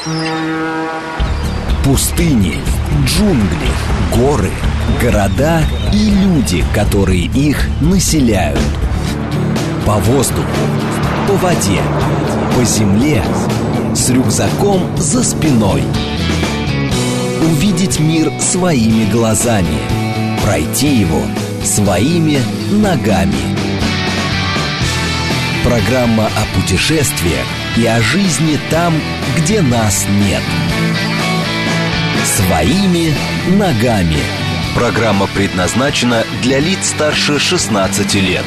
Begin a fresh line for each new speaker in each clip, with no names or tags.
Пустыни, джунгли, горы, города и люди, которые их населяют. По воздуху, по воде, по земле, с рюкзаком за спиной. Увидеть мир своими глазами, пройти его своими ногами. Программа о путешествиях и о жизни там, где нас нет. Своими ногами. Программа предназначена для лиц старше 16 лет.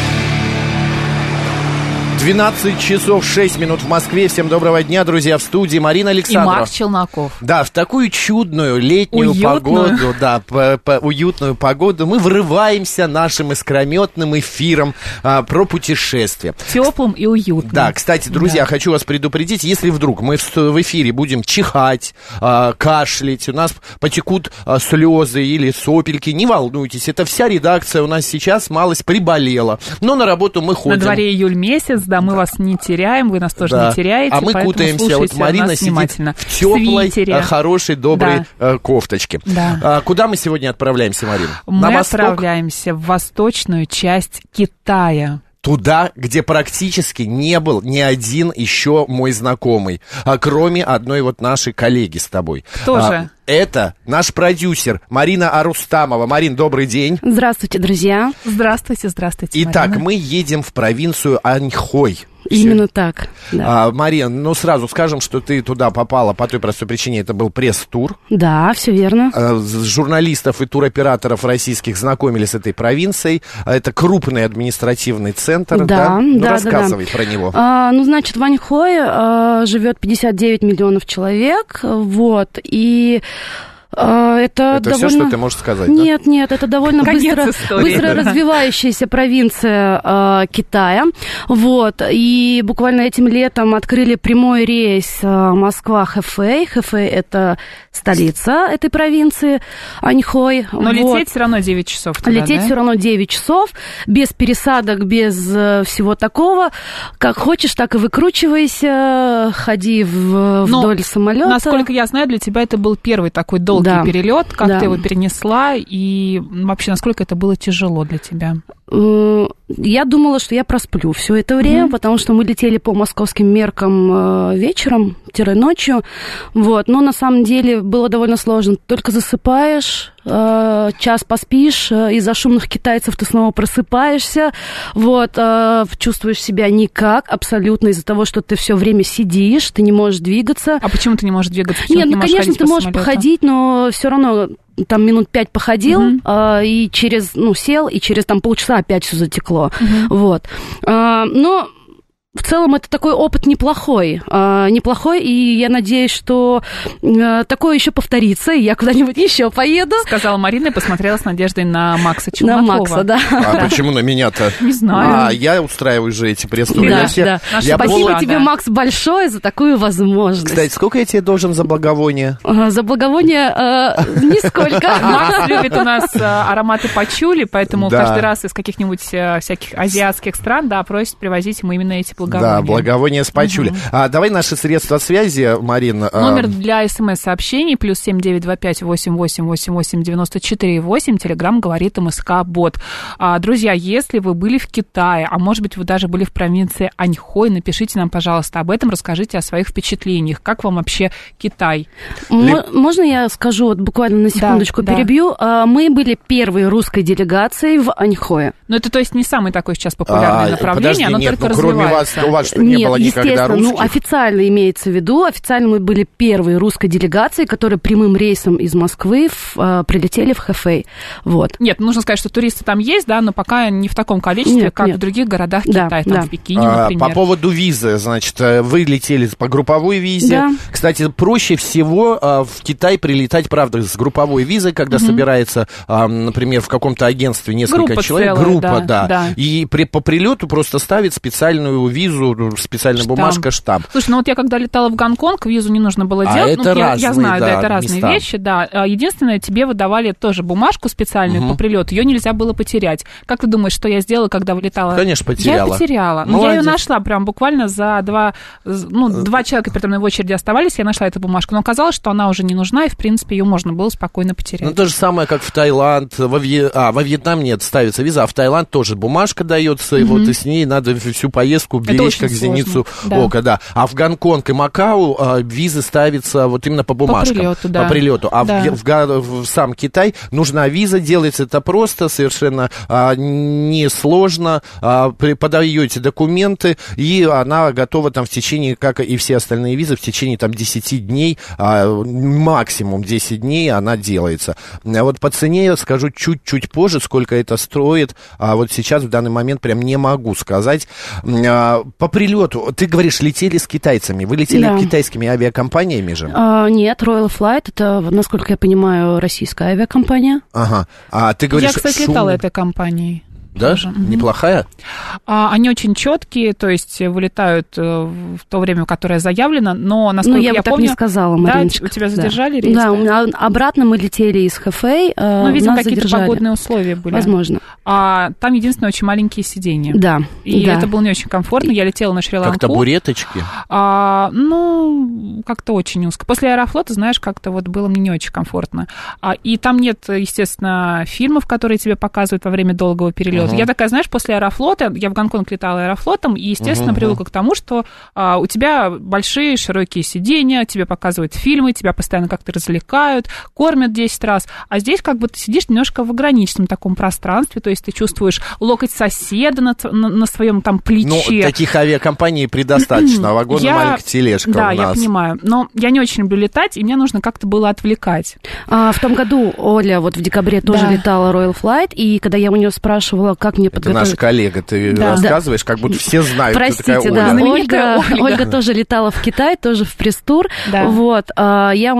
12 часов 6 минут в Москве. Всем доброго дня, друзья, в студии Марина Александрова.
И Марк Челноков.
Да, в такую чудную летнюю погоду, уютную погоду мы врываемся нашим искрометным эфиром про путешествия.
Теплым и уютным.
Да, кстати, друзья, хочу вас предупредить, если вдруг мы в эфире будем чихать, кашлять, у нас потекут слезы или сопельки, не волнуйтесь, это вся редакция у нас сейчас малость приболела, но на работу мы ходим.
На дворе июль месяц, да, мы вас не теряем, вы нас тоже не теряете.
А мы кутаемся. Вот Марина сидит в теплой, хорошей, доброй кофточке.
Да.
Куда мы сегодня отправляемся, Марина?
Мы отправляемся в восточную часть Китая.
Туда, где практически не был ни один еще мой знакомый, кроме одной вот нашей коллеги с тобой.
Кто же?
Это наш продюсер Марина Арустамова. Марин, добрый день.
Здравствуйте, друзья.
Здравствуйте,
Итак,
Марина.
мы едем в провинцию Аньхой.
Именно так, да.
Марин, ну сразу скажем, что ты туда попала по той простой причине, это был пресс-тур.
Да, все верно.
Журналистов и туроператоров российских знакомили с этой провинцией. Это крупный административный центр, да? Рассказывай про него.
Значит, в Аньхое живет 59 миллионов человек, вот, и... Это довольно...
все, что ты можешь сказать,
Нет, это довольно быстро развивающаяся провинция Китая. Вот. И буквально этим летом открыли прямой рейс Москва-Хэфэй. Хэфэй – это столица этой провинции Аньхой.
Но лететь все равно 9 часов туда,
Лететь все равно 9 часов, без пересадок, без всего такого. Как хочешь, так и выкручивайся, ходи вдоль самолета.
Насколько я знаю, для тебя это был первый такой долгий перелет. Как ты его перенесла? И вообще, насколько это было тяжело для тебя?
Я думала, что я просплю все это время, потому что мы летели по московским меркам вечером-ночью. Вот. Но на самом деле было довольно сложно. Только засыпаешь, час поспишь, из-за шумных китайцев ты снова просыпаешься, вот, чувствуешь себя никак, абсолютно из-за того, что ты все время сидишь, ты не можешь двигаться.
А почему ты не можешь двигаться?
Нет, конечно, ты можешь походить, но все равно там минут 5 походил, и сел, и через там полчаса опять все затекло. Вот. Но в целом это такой опыт неплохой, и я надеюсь, что такое еще повторится, и я куда-нибудь еще поеду.
Сказала Марина и посмотрела с надеждой на Макса Челнокова.
На Макса, да.
А почему на меня-то?
Не знаю.
Я устраиваю же эти пресс-туры.
Да. Спасибо тебе, Макс, большое за такую возможность.
Кстати, сколько я тебе должен за благовоние?
За благовоние нисколько.
Макс любит у нас ароматы пачули, поэтому каждый раз из каких-нибудь всяких азиатских стран, просит привозить ему именно эти благовония.
Да, благовония с пачули. Давай наши средства связи, Марина.
Номер для СМС-сообщений +7 925 88 88 94 8. Телеграм говорит МСК-бот. Друзья, если вы были в Китае, а может быть, вы даже были в провинции Аньхой, напишите нам, пожалуйста, об этом, расскажите о своих впечатлениях. Как вам вообще Китай?
Можно я скажу, вот буквально на секундочку перебью? Мы были первой русской делегацией в Аньхое.
Но это, то есть, не самое такое сейчас популярное направление, оно только развивается.
Кроме вас, у вас что, не было никогда русских?
Официально имеется в виду, официально мы были первой русской делегацией, которая прямым рейсом из Москвы прилетели в Хэфэй. Вот.
Нет, нужно сказать, что туристы там есть, но пока не в таком количестве, как в других городах Китая, в Пекине, например.
По поводу визы, значит, вы летели по групповой визе. Да. Кстати, проще всего в Китай прилетать, правда, с групповой визой, когда собирается, например, в каком-то агентстве несколько человек.
Группа,
да. И по прилету просто ставит специальную визу визу, специальная бумажка, штамп.
Слушай, ну вот я когда летала в Гонконг, визу не нужно было делать.
Это разные,
я знаю,
да,
это разные
места.
вещи, да. Единственное, тебе выдавали тоже бумажку специальную по прилету, ее нельзя было потерять. Как ты думаешь, что я сделала, когда вылетала?
Конечно, потеряла.
Я потеряла. Но я ее нашла прям буквально за два человека передо мной в очереди оставались, я нашла эту бумажку. Но оказалось, что она уже не нужна, и, в принципе, ее можно было спокойно потерять.
Ну, то же самое, как в Таиланд. Во Вьетнам нет, ставится виза, а в Таиланд тоже бумажка дается, и вот и с ней надо всю поездку беречь, как зеницу ока, да. А в Гонконг и Макао визы ставятся вот именно по бумажкам. По прилету. А в сам Китай нужна виза, делается это просто, совершенно несложно. Подаете документы, и она готова там в течение, как и все остальные визы, в течение там 10 дней, максимум 10 дней она делается. Вот по цене я скажу чуть-чуть позже, сколько это стоит, а вот сейчас в данный момент прям не могу сказать. По прилету, ты говоришь, летели с китайцами, вы летели китайскими авиакомпаниями же?
Нет, Royal Flight, это, насколько я понимаю, российская авиакомпания.
Ага, а ты говоришь...
Я, кстати, летала этой компанией.
Да?
Тоже.
Неплохая?
Они очень четкие, то есть вылетают в то время, которое заявлено, но, насколько я
бы
помню...
так не сказала, Мариночка.
Да, у тебя задержали рейс?
Да, обратно мы летели из Хэфэй,
видимо,
нас
какие-то
задержали.
погодные условия были.
Возможно.
Там, единственное, очень маленькие сиденья.
Да.
И это было не очень комфортно. Я летела на Шри-Ланку.
Как табуреточки?
Как-то очень узко. После Аэрофлота, знаешь, как-то вот было мне не очень комфортно. И там нет, естественно, фильмов, которые тебе показывают во время долгого перелета. Я такая, знаешь, после Аэрофлота, я в Гонконг летала Аэрофлотом, и, естественно, привыкла к тому, что у тебя большие широкие сиденья, тебе показывают фильмы, тебя постоянно как-то развлекают, кормят 10 раз. А здесь как бы ты сидишь немножко в ограниченном таком пространстве, то есть ты чувствуешь локоть соседа на своем там плече.
Ну, таких авиакомпаний предостаточно, вагон и маленькая тележка у нас.
Да, я понимаю, но я не очень люблю летать, и мне нужно как-то было отвлекать.
В том году Оля вот в декабре тоже летала Royal Flight, и когда я у нее спрашивала, как мне подготовить...
Это наш коллега, ты рассказываешь, как будто все знают,
простите,
кто такая Оля.
Ольга тоже летала в Китай, тоже в пресс-тур. Вот, я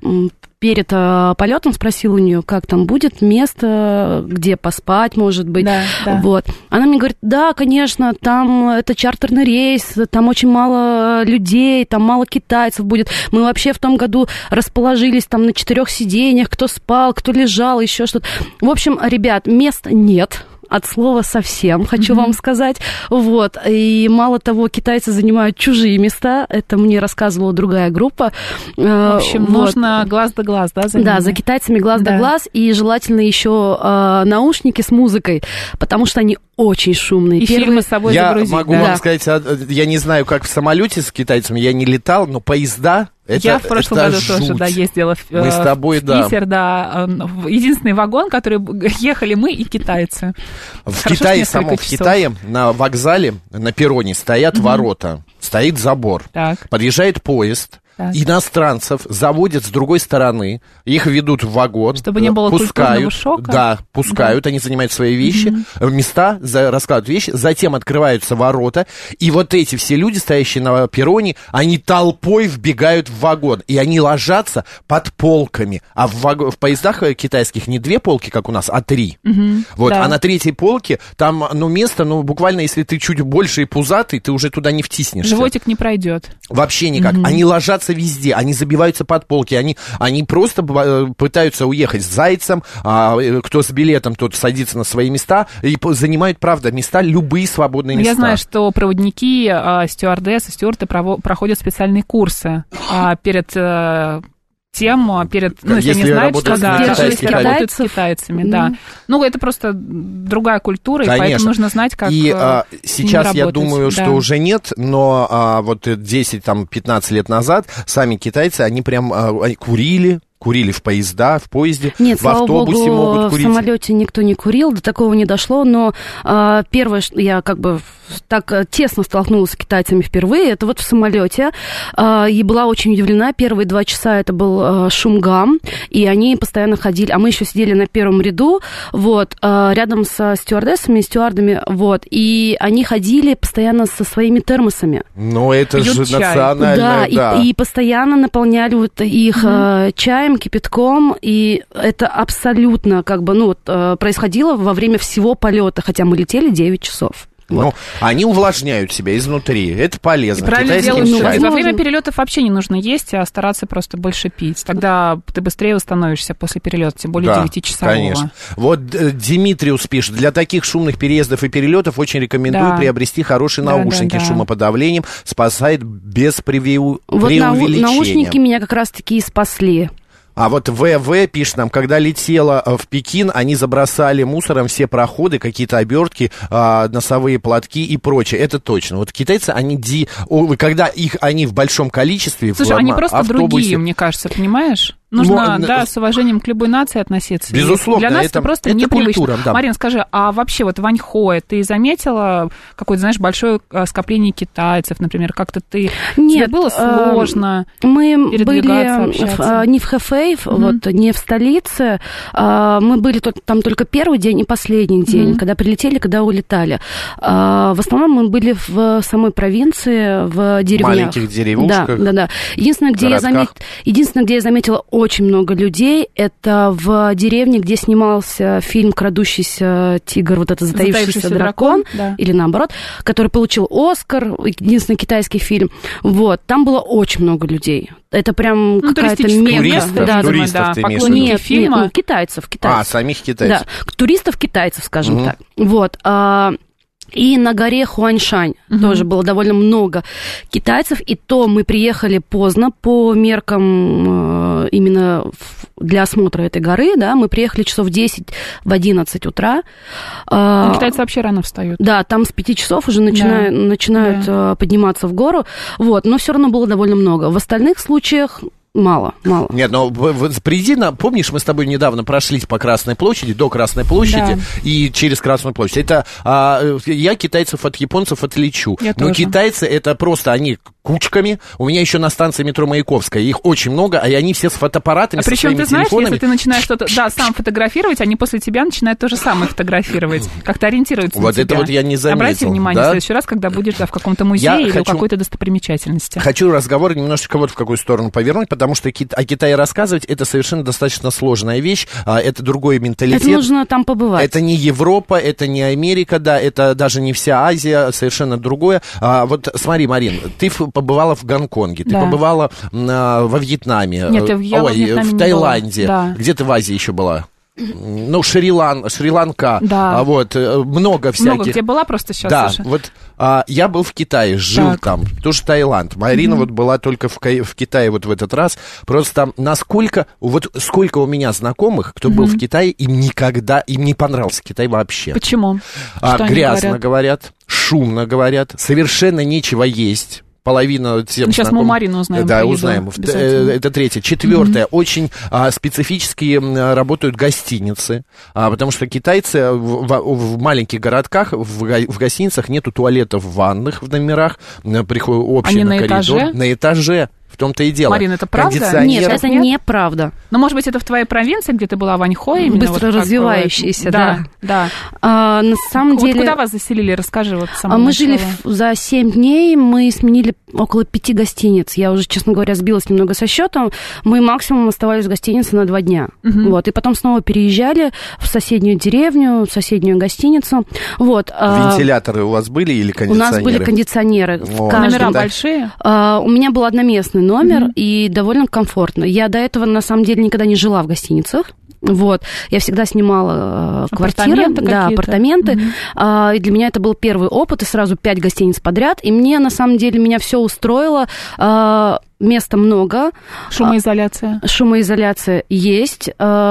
перед полетом спросила у нее, как там будет место, где поспать, может быть. Вот. Она мне говорит, да, конечно, там это чартерный рейс, там очень мало людей, там мало китайцев будет. Мы вообще в том году расположились там на 4 сиденьях, кто спал, кто лежал, еще что-то. В общем, ребят, мест нет. От слова совсем, хочу вам сказать. Вот. И мало того, китайцы занимают чужие места. Это мне рассказывала другая группа.
В общем, нужно глаз да глаз, да?
Да, за китайцами глаз да глаз. И желательно еще наушники с музыкой, потому что они очень шумные.
И фильмы с собой загрузить.
Я могу вам сказать, я не знаю, как в самолете с китайцами, я не летал, но поезда...
Я в прошлом году тоже, ездила в Питер, Единственный вагон, который ехали мы и китайцы.
В Китае на вокзале, на перроне стоят ворота, стоит забор. Подъезжает поезд, иностранцев заводят с другой стороны, их ведут в вагон,
чтобы не было культурного шока.
Да, пускают, они занимают свои вещи, места, раскладывают вещи, затем открываются ворота, и вот эти все люди, стоящие на перроне, они толпой вбегают в вагон, и они ложатся под полками, а в поездах китайских не 2 полки, как у нас, а 3. Вот, а на 3-й полке там, место, буквально, если ты чуть больше и пузатый, ты уже туда не втиснешься.
Животик не пройдет.
Вообще никак. Они ложатся везде, они забиваются под полки, они просто пытаются уехать с зайцем, кто с билетом, тот садится на свои места и занимают, правда, места, любые свободные места.
Я знаю, что проводники, стюардессы, стюарты проходят специальные курсы перед... если они знают, что работают с китайцами, да. Это просто другая культура,
конечно.
И поэтому нужно знать, как
и сейчас я думаю,
да.
что уже нет, но вот 10-15 лет назад сами китайцы, они прям курили в поезде,
нет,
в автобусе
Богу,
могут курить.
В самолете никто не курил, до такого не дошло, но первое, что я как бы так тесно столкнулась с китайцами впервые, это вот в самолете, и была очень удивлена. Первые 2 часа это был шумгам, и они постоянно ходили, а мы еще сидели на первом ряду, вот, рядом со стюардессами и стюардами, вот, и они ходили постоянно со своими термосами.
Ну, это же национальное,
да. И постоянно наполняли вот их чаем, кипятком, и это абсолютно как бы, происходило во время всего полета, хотя мы летели 9 часов. Вот.
Ну, они увлажняют себя изнутри, это полезно.
И правильно
Китайским
делаешь.
чаем.
Во время перелетов вообще не нужно есть, а стараться просто больше пить. Тогда ты быстрее восстановишься после перелета, тем более 9-часового.
Конечно. Вот Димитриус пишет, для таких шумных переездов и перелетов очень рекомендую приобрести хорошие наушники с шумоподавлением, спасает без преувеличения.
Наушники меня как раз-таки и спасли.
А вот ВВ пишет нам, когда летела в Пекин, они забросали мусором все проходы, какие-то обертки, носовые платки и прочее. Это точно. Вот китайцы, когда они в большом количестве,
слушай, они просто другие, мне кажется, понимаешь? Нужно, с уважением к любой нации относиться.
Безусловно.
Для нас это просто непривычно.
Культура, да.
Марин, скажи, а вообще вот в Аньхое ты заметила какое-то, знаешь, большое скопление китайцев, например? Как-то тебе было сложно передвигаться, общаться?
Не в Хэфэй, не в столице. Мы были там только первый день и последний день, когда прилетели, когда улетали. В основном мы были в самой провинции, в деревнях.
Маленьких деревушках.
Да. Единственное, где я заметила очень много людей, это в деревне, где снимался фильм «Крадущийся тигр», вот это «Затаившийся дракон», или наоборот, который получил «Оскар», единственный китайский фильм. Вот, там было очень много людей. Это прям какая-то мека.
Туристов ты имеешь в виду?
Нет, китайцев.
Самих китайцев.
Да, туристов-китайцев, скажем так. Вот, и на горе Хуаньшань тоже было довольно много китайцев, и то мы приехали поздно по меркам именно для осмотра этой горы, да, мы приехали часов в 10-11 утра.
Китайцы вообще рано встают.
Да, там с 5 часов уже начинают подниматься в гору, вот, но все равно было довольно много. В остальных случаях мало.
Нет, но приди помнишь, мы с тобой недавно прошлись по Красной площади, до Красной площади и через Красную площадь. Это я китайцев от японцев отличу. Но китайцы это просто они кучками. У меня еще на станции метро Маяковская их очень много, а они все с фотоаппаратами, со своими
причем ты знаешь,
телефонами.
если ты начинаешь что-то, сам фотографировать, они после тебя начинают то же самое фотографировать, как-то ориентируются на тебя.
Вот это вот я не заметил.
Обрати внимание в следующий раз, когда будешь в каком-то музее или у какой-то достопримечательности.
Хочу разговор немножечко вот в какую сторону повернуть, потому что о Китае рассказывать это совершенно достаточно сложная вещь, это другой менталитет.
Это нужно там побывать.
Это не Европа, это не Америка, это даже не вся Азия, совершенно другое. Вот смотри, Марин, ты побывала в Гонконге, ты побывала во Вьетнаме,
Нет, я во Вьетнаме
в Таиланде. Да. Где ты в Азии еще была? Ну, Шри-Ланка, вот, много всяких.
Много где была просто сейчас.
Да,
уже.
вот я был в Китае, жил там, тоже Таиланд. Марина вот была только в Китае вот в этот раз. Просто сколько у меня знакомых, кто был в Китае, им не понравился Китай вообще.
Почему?
Грязно говорят, шумно говорят, совершенно нечего есть. Половина всем
сейчас мы Марину узнаем.
Да, узнаем. Это третье. Четвертое. Очень специфически работают гостиницы, потому что китайцы в маленьких городках, в гостиницах нету туалетов ванных в номерах, общий на коридор. На этаже. В том-то и дело.
Марина, это правда?
Нет, это неправда.
Но, может быть, это в твоей провинции, где ты была, в Аньхое?
Быстро развивающейся, да. На самом деле...
Куда вас заселили? Расскажи вот
Мы жили за 7 дней, мы сменили около 5 гостиниц. Я уже, честно говоря, сбилась немного со счетом. Мы максимум оставались в гостинице на 2 дня. Вот, и потом снова переезжали в соседнюю деревню, в соседнюю гостиницу. Вот.
Вентиляторы у вас были или кондиционеры?
У нас были кондиционеры.
Номера большие?
У меня был одноместный номер, и довольно комфортно. Я до этого, на самом деле, никогда не жила в гостиницах. Вот. Я всегда снимала квартиры, апартаменты. И для меня это был первый опыт, и сразу 5 гостиниц подряд. И мне, на самом деле, меня все устроило. Места много.
Шумоизоляция?
Шумоизоляция есть.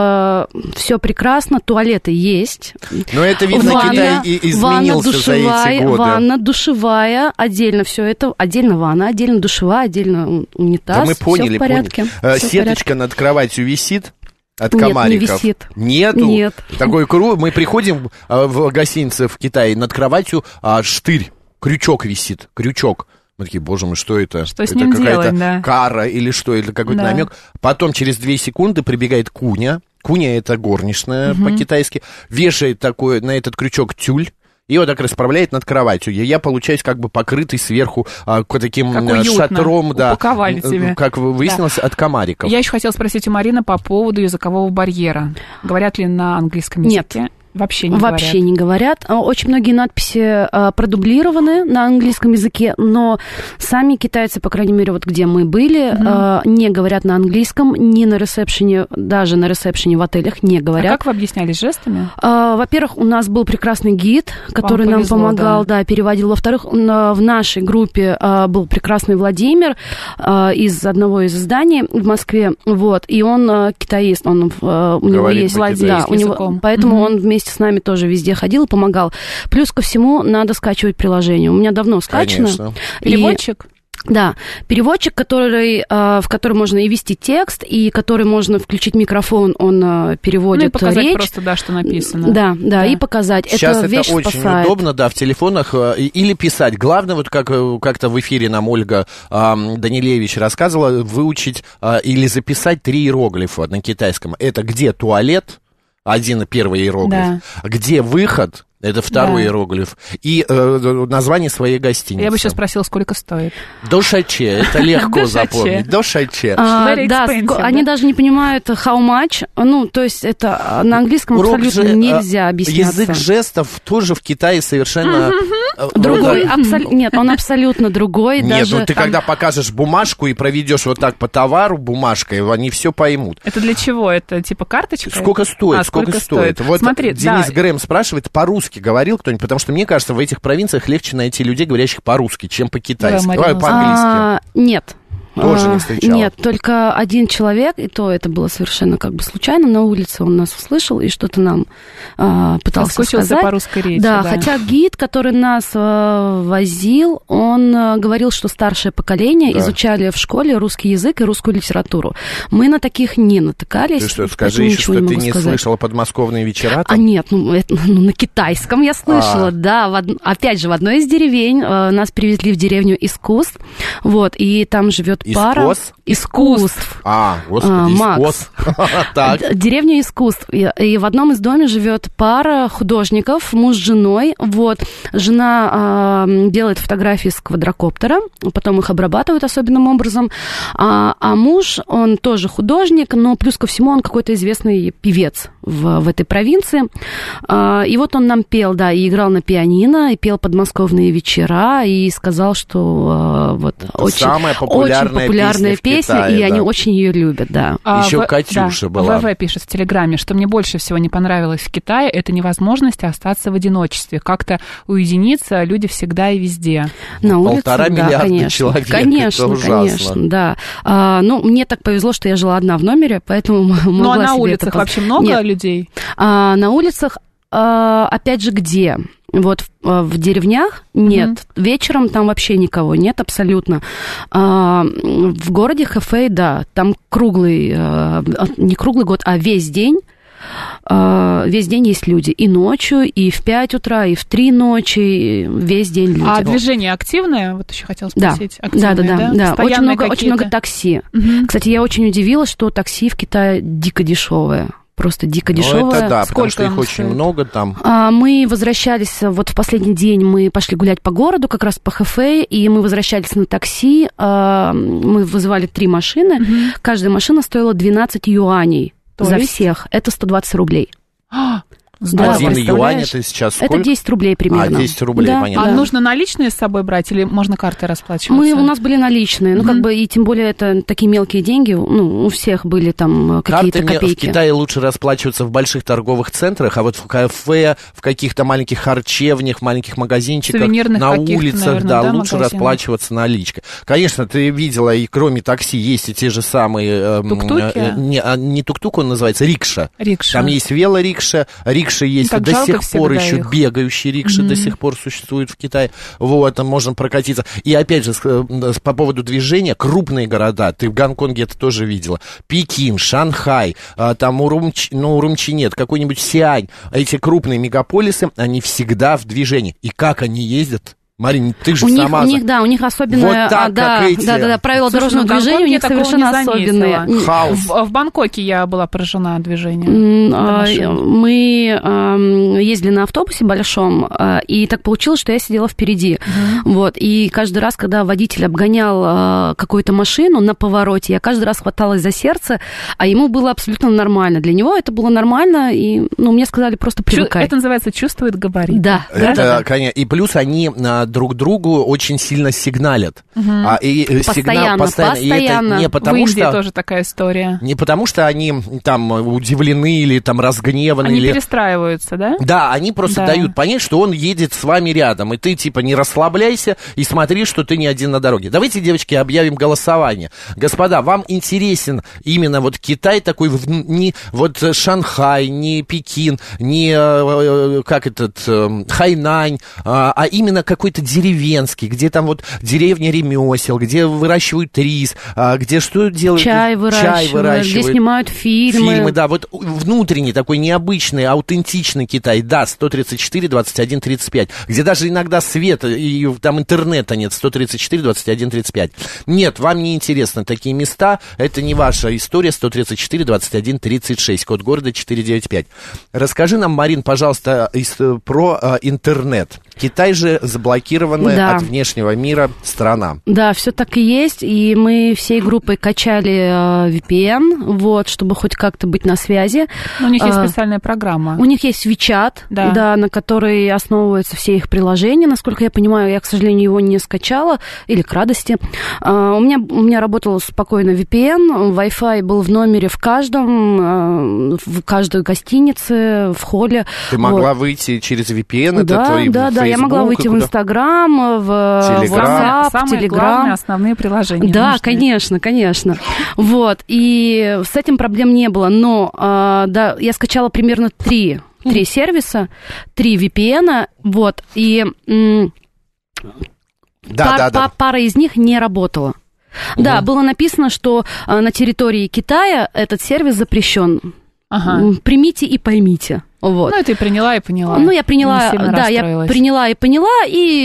Все прекрасно. Туалеты есть.
Но это, видно, Китай изменился за эти годы.
Ванна, душевая, отдельно все это. Отдельно ванна, отдельно душевая, отдельно унитаз.
Да мы поняли,
все в порядке.
Сеточка над кроватью висит? От комариков?
Не висит.
Нету?
Нет.
Такой круг. Мы приходим в гостинице в Китае, над кроватью штырь, крючок висит, крючок. Мы такие, боже мой, что это?
Что с ним делать, да?
Кара или что? Это какой-то намек. Потом через 2 секунды прибегает Куня. Куня — это горничная по-китайски. Вешает такой на этот крючок тюль. И вот так расправляет над кроватью. Я получаюсь как бы покрытый сверху таким шатром, да,
тебя.
Как выяснилось, от комариков.
Я еще хотела спросить у Марины по поводу языкового барьера. Говорят ли на английском языке? Вообще не говорят.
Вообще не говорят. Очень многие надписи продублированы на английском языке, но сами китайцы, по крайней мере, вот где мы были, не говорят на английском, ни на ресепшене, даже на ресепшене в отелях не говорят.
А как вы объяснялись, жестами?
Во-первых, у нас был прекрасный гид, который нам помогал, да, переводил. Во-вторых, в нашей группе был прекрасный Владимир из одного из изданий в Москве, вот, и он китаист, у него есть... Да, у него, поэтому он вместе с нами тоже везде ходил и помогал. Плюс ко всему надо скачивать приложение. У меня давно скачано.
Конечно.
Переводчик?
Да, переводчик, в который можно и ввести текст, и который можно включить микрофон, он переводит речь.
Ну и показать речь. Просто, да, что написано.
Да, и показать.
Сейчас
это вещь
очень
спасает.
удобно, да, в телефонах или писать. Главное, вот как-то в эфире нам Ольга Данилевич рассказывала, выучить или записать 3 иероглифа на китайском. Это где туалет, первый иероглиф, да. Где выход, это второй иероглиф, и название своей гостиницы.
Я бы сейчас спросила, сколько стоит.
Дошаче, это легко запомнить. Дошаче.
Да, они даже не понимают how much, то есть это на английском абсолютно нельзя объясняться.
Язык жестов тоже в Китае совершенно...
Другой, нет, он абсолютно другой.
Нет,
даже
ты когда покажешь бумажку и проведешь вот так по товару бумажкой, они все поймут.
Это для чего? Это типа карточка?
Сколько стоит? Сколько стоит? Вот
смотри,
Денис Грэм спрашивает, по-русски говорил кто-нибудь, потому что мне кажется, в этих провинциях легче найти людей, говорящих по-русски, чем по-китайски. По-английски.
Нет.
Тоже не встречала?
Нет, только один человек, и то это было совершенно случайно, на улице он нас услышал и что-то нам пытался сказать.
По русской речи,
да, хотя гид, который нас возил, он говорил, что старшее поколение изучали в школе русский язык и русскую литературу. Мы на таких не натыкались.
Ты что, скажи еще, что ты не слышала подмосковные вечера?
Нет, на китайском я слышала, да. Опять же, в одной из деревень нас привезли в деревню искусств, вот, и там живет пара искусств.
Господи,
Макс. Деревня искусств. И в одном из доме живет пара художников, муж с женой. Вот. Жена делает фотографии с квадрокоптера, потом их обрабатывают особенным образом. А муж, он тоже художник, но плюс ко всему он какой-то известный певец в этой провинции. И вот он нам пел, да, и играл на пианино, и пел подмосковные вечера, и сказал, что
самая популярная
песня,
Китае,
и они очень ее любят, да.
Еще Катюша была.
ВВ пишет в Телеграме, что мне больше всего не понравилось в Китае, это невозможность остаться в одиночестве. Как-то уединиться люди всегда и везде.
На улице,
1,5 миллиарда человек.
Конечно, да. Мне так повезло, что я жила одна в номере, поэтому могла себе это...
Ну, а на улицах вообще много людей?
На улицах, опять же, где? Вот в деревнях нет. Вечером там вообще никого нет абсолютно. В городе Хэфэй, да, там не круглый год, а весь день есть люди. И ночью, и в 5 утра, и в 3 ночи, весь день люди.
А движение активное? Вот еще хотела спросить.
Да. Очень много такси. Кстати, я очень удивилась, что такси в Китае дико дешевое. Просто дико дешевое.
Это да, потому что их очень много там.
Мы возвращались, вот в последний день мы пошли гулять по городу, как раз по Хэфэй, и мы возвращались на такси, мы вызывали 3 машины, каждая машина стоила 12 юаней за всех, это 120 рублей.
Да, 1 юань это сейчас сколько?
Это 10 рублей примерно.
10 рублей, да. Понятно.
А нужно наличные с собой брать или можно картой расплачиваться?
У нас были наличные, и тем более это такие мелкие деньги, у всех были там какие-то копейки.
В Китае лучше расплачиваться в больших торговых центрах, а вот в кафе, в каких-то маленьких харчевнях, в маленьких магазинчиках, на улицах, наверное, лучше расплачиваться наличкой. Конечно, ты видела, и кроме такси есть и те же самые...
Тук-туки?
Не тук-тук, он называется, рикша. Там есть велорикша, рикши есть, до сих пор еще бегающие рикши до сих пор существуют в Китае. Вот, там можно прокатиться. И опять же, по поводу движения, крупные города, ты в Гонконге это тоже видела, Пекин, Шанхай, там Урумчи нет, какой-нибудь Сиань, эти крупные мегаполисы, они всегда в движении. И как они ездят? Марин, ты же
у
сама...
них, у них особенное...
Вот так, как эти.
Да, правила дорожного движения у них совершенно особенные.
В Бангкоке я была поражена движением.
Мы ездили на автобусе большом, и так получилось, что я сидела впереди. Вот, и каждый раз, когда водитель обгонял какую-то машину на повороте, я каждый раз хваталась за сердце, а ему было абсолютно нормально. Для него это было нормально, и мне сказали просто привыкай.
Это называется «чувствует габарит».
Да.
Конечно. И плюс они друг другу очень сильно сигналят.
Постоянно.
И это не потому,
в Индии
что...
тоже такая история.
Не потому, что они там удивлены или там разгневаны.
Они перестраиваются, да?
Да, они просто дают понять, что он едет с вами рядом. И ты, типа, не расслабляйся и смотри, что ты не один на дороге. Давайте, девочки, объявим голосование. Господа, вам интересен именно вот Китай такой, не вот Шанхай, не Пекин, не Хайнань, а именно какой-то деревенский, где там вот деревня ремесел, где выращивают рис, где что делают?
Чай выращивают, где снимают фильмы.
Да, вот внутренний такой необычный, аутентичный Китай, да, 134, 21, 35, где даже иногда света и там интернета нет, 134, 21, 35. Нет, вам не интересны такие места, это не ваша история, 134, 21, 36, код города 495. Расскажи нам, Марин, пожалуйста, про интернет. Китай же заблокированная от внешнего мира страна.
Да, все так и есть, и мы всей группой качали VPN, вот, чтобы хоть как-то быть на связи.
Но у них есть специальная программа.
У них есть WeChat, да, на которой основываются все их приложения, насколько я понимаю. Я, к сожалению, его не скачала, или к радости. У меня работал спокойно VPN, Wi-Fi был в номере в каждой гостинице, в холле.
Ты могла выйти через VPN?
Да, я могла выйти в Инстаграм, в WhatsApp,
самые главные основные приложения.
Да, конечно. Вот, и с этим проблем не было, но да, я скачала примерно 3 сервиса, 3 VPN, вот, и пара из них не работала. Да, было написано, что на территории Китая этот сервис запрещен. Примите и поймите. Вот.
Ну, это и приняла, и поняла.
Ну, я приняла, да, я приняла и поняла,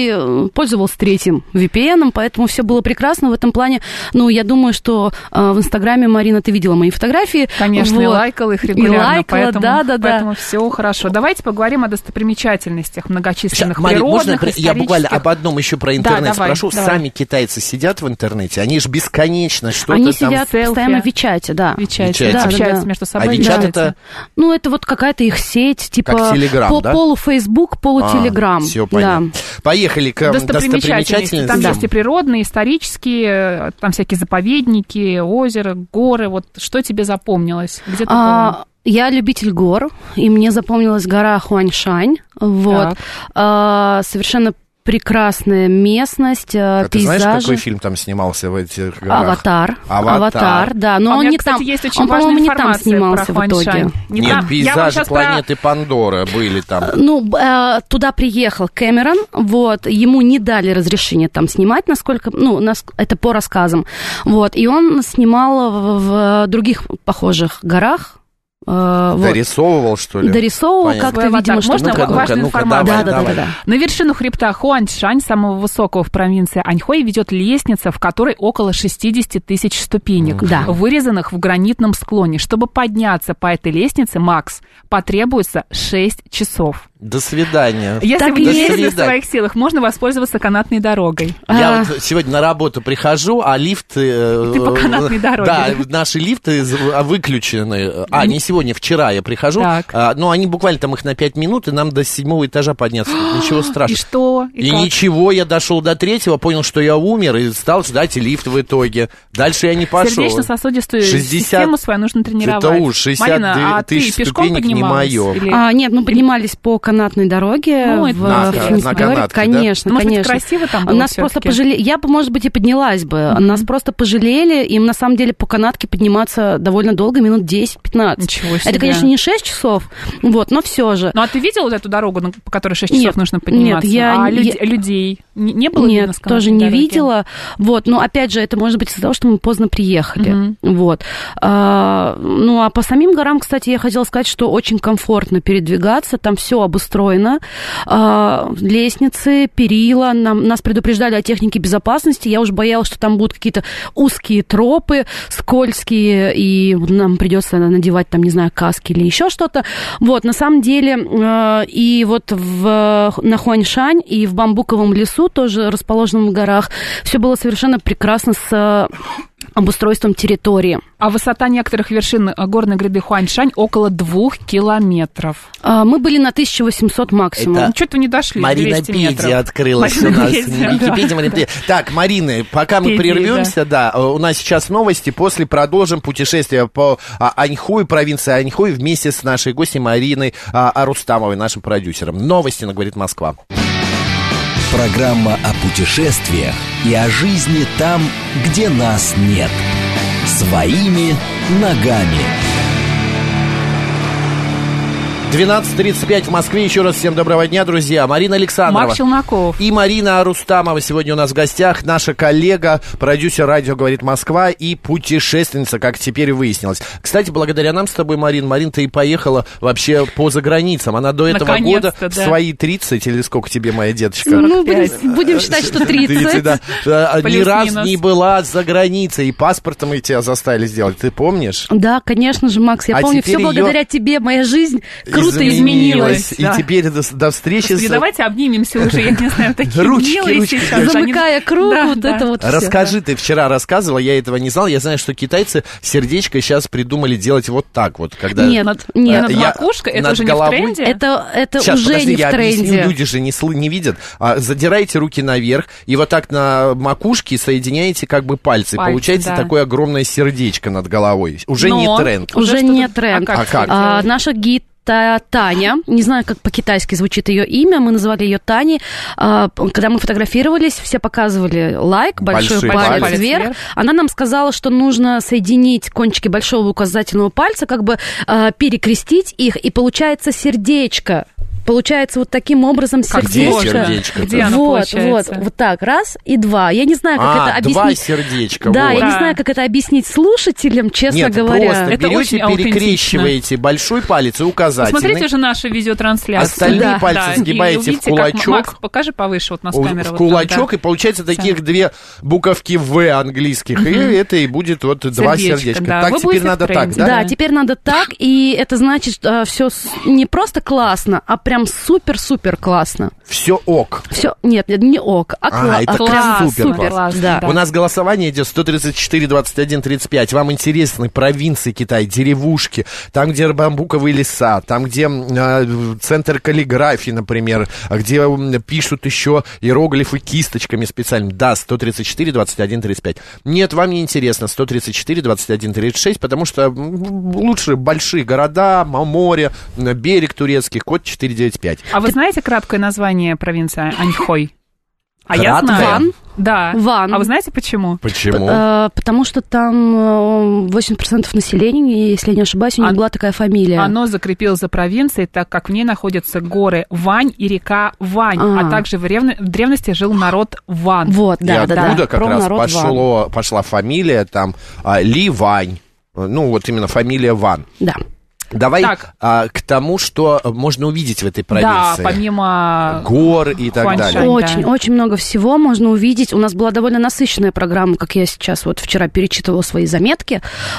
и пользовалась третьим VPN, поэтому все было прекрасно в этом плане. Ну, я думаю, что в Инстаграме, Марина, ты видела мои фотографии.
Конечно, и лайкала их регулярно,
поэтому
все хорошо. Давайте поговорим о достопримечательностях многочисленных
Марин,
природных,
можно я буквально об одном еще про интернет спрошу? Сами китайцы сидят в интернете, они же бесконечно что-то там...
Они сидят постоянно в WeChat, да.
Общаются между собой.
А WeChat это...
Ну, это вот какая-то их сеть, типа
Telegram, да?
полу-фейсбук, полу-телеграм.
Все понятно. Да. Поехали к достопримечательностям.
Там есть и природные, исторические, там всякие заповедники, озера, горы. Вот что тебе запомнилось? Где ты была?
Я любитель гор, и мне запомнилась гора Хуаньшань. Вот. Совершенно прекрасная местность, пейзажи.
Ты знаешь, какой фильм там снимался в этих горах?
Аватар, да. Но он не там, он, по-моему, не там снимался в итоге.
Нет, пейзажи планеты Пандора были там.
Ну, туда приехал Кэмерон, вот, ему не дали разрешения там снимать, насколько, ну, это по рассказам, вот, и он снимал в других похожих горах.
Дорисовывал, что ли?
Дорисовывал как-то, видимо, что...
Можно важную информацию?
Да.
На вершину хребта Хуаньшань, самого высокого в провинции Аньхой, ведет лестница, в которой около 60 тысяч ступенек, вырезанных в гранитном склоне. Чтобы подняться по этой лестнице, Макс, потребуется 6 часов.
До свидания.
Если вы не верите в своих силах, можно воспользоваться канатной дорогой.
Я вот сегодня на работу прихожу, а лифты...
Ты по канатной дороге.
Да, наши лифты выключены. Не сегодня, вчера я прихожу. Но они буквально там их на 5 минут, и нам до 7-го этажа подняться. Ничего страшного.
И что?
И ничего, я дошел до 3-го, понял, что я умер, и стал ждать лифт в итоге. Дальше я не пошел.
Сердечно-сосудистую систему свою нужно тренировать.
Это уж, 60 тысяч ступенек не мое.
Нет, мы поднимались по канатной дороге
на канатке,
конечно,
да? Может быть, красиво там было.
Нас просто пожалели. Я бы, может быть, и поднялась бы. Нас просто пожалели. Им, на самом деле, по канатке подниматься довольно долго, минут 10-15.
Ничего себе.
Это, конечно, не 6 часов, вот, но все же.
Ну, а ты видела вот эту дорогу, по которой 6 часов нужно подниматься?
Нет,
людей не было?
Нет, тоже не видела. Вот, но, опять же, это может быть из-за того, что мы поздно приехали. Вот. Ну, а по самим горам, кстати, я хотела сказать, что очень комфортно передвигаться. Там все обустроено. Лестницы, перила, нас предупреждали о технике безопасности. Я уже боялась, что там будут какие-то узкие тропы, скользкие, и нам придется надевать там, не знаю, каски или еще что-то. Вот, на самом деле, и вот на Хуаньшань и в Бамбуковом лесу, тоже расположенном в горах, все было совершенно прекрасно с обустройством территории.
А высота некоторых вершин горной гряды Хуаньшань около 2 километров.
Мы были на 1800 максимум.
Ну, что-то вы не дошли,
Марина
200 метров.
Педия открылась у нас. Википедия, Марина Педия. Так, Марина, пока мы прервемся, да, у нас сейчас новости, после продолжим путешествие по Аньхой, провинции Аньхой, вместе с нашей гостьей Мариной Арустамовой, нашим продюсером. Новости на «Говорит Москва».
Программа о путешествиях и о жизни там, где нас нет. Своими ногами.
12:35 в Москве. Еще раз всем доброго дня, друзья. Марина Александрова.
Марк Челноков.
И Марина Арустамова сегодня у нас в гостях. Наша коллега, продюсер радио «Говорит Москва» и путешественница, как теперь выяснилось. Кстати, благодаря нам с тобой, Марин, ты и поехала вообще по заграницам. Она до этого года в свои 30, или сколько тебе, моя деточка?
Ну, будем считать, что 30.
Да. Ни разу не была за границей, и паспортом и тебя заставили сделать. Ты помнишь?
Да, конечно же, Макс. Я помню, все благодаря тебе моя жизнь круто изменилась.
И теперь до встречи.
Господи, давайте обнимемся уже, я не знаю, такие милые
ручки.
сейчас.
Замыкая круг, это вот
Расскажи, ты вчера рассказывала, я этого не знал. Я знаю, что китайцы сердечко сейчас придумали делать вот так вот. Когда
нет.
Над макушкой, это уже не в тренде?
Это
сейчас,
уже
подожди,
не в тренде.
Объясню, люди же не видят. Задирайте руки наверх, и вот так на макушке соединяете как бы пальцы. Получается такое огромное сердечко над головой. Уже не тренд.
Уже не тренд.
А как?
Наша гид Таня, не знаю, как по-китайски звучит ее имя, мы называли ее Таней. Когда мы фотографировались, все показывали лайк, большой палец вверх. Она нам сказала, что нужно соединить кончики большого и указательного пальца, как бы перекрестить их, и получается сердечко. Получается вот таким образом сердечко.
Где оно получается?
Вот так, раз и два. Я не знаю, как это объяснить.
Два сердечка.
Да, я не знаю, как это объяснить слушателям, честно говоря.
Нет, просто берете, перекрещиваете большой палец и указательный.
Посмотрите же нашу видеотрансляцию.
Остальные пальцы сгибаете в кулачок.
Макс, покажи повыше, вот у нас камера.
В кулачок, и получается таких две буковки В английских. И это и будет вот два сердечка. Так, теперь надо так, да?
Да, теперь надо так, и это значит, все не просто классно, а прям супер-супер классно.
Все ок.
Все, нет, не ок,
это
прям
супер
класс.
Да.
У нас голосование идет 134, 21, 35. Вам интересны провинции Китая, деревушки, там, где бамбуковые леса, там, где центр каллиграфии, например, где пишут еще иероглифы кисточками специальными. Да, 134, 21, 35. Нет, вам не интересно 134, 21, 36, потому что лучше большие города, море, берег турецкий, код 495.
А вы знаете краткое название провинции Аньхой? А
краткое?
Я знаю.
Ван?
Да.
Ван.
А вы знаете почему?
Почему?
Потому что там 80% населения, если я не ошибаюсь, у них была такая фамилия.
Оно закрепилось за провинцией, так как в ней находятся горы Вань и река Вань, а также в древности жил народ Ван.
Вот, да,
и оттуда как раз пошла фамилия там Ли Вань. Ну, вот именно фамилия Ван.
Да.
Давай к тому, что можно увидеть в этой провинции.
Да, помимо
гор и так далее.
Очень много всего можно увидеть. У нас была довольно насыщенная программа, как я сейчас вот вчера перечитывала свои заметки.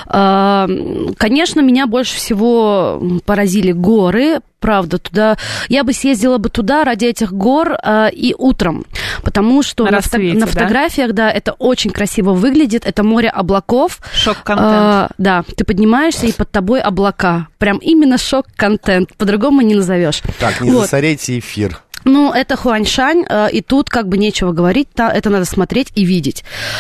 Конечно, меня больше всего поразили горы. Правда, туда я бы съездила туда ради этих гор и утром, потому что на фотографиях, да, это очень красиво выглядит, это море облаков.
Шок-контент.
Да, ты поднимаешься, и под тобой облака. Прям именно шок-контент, по-другому не назовешь.
Так, не засоряйте эфир.
Ну, это Хуаньшань, и тут как бы нечего говорить, это надо смотреть и видеть.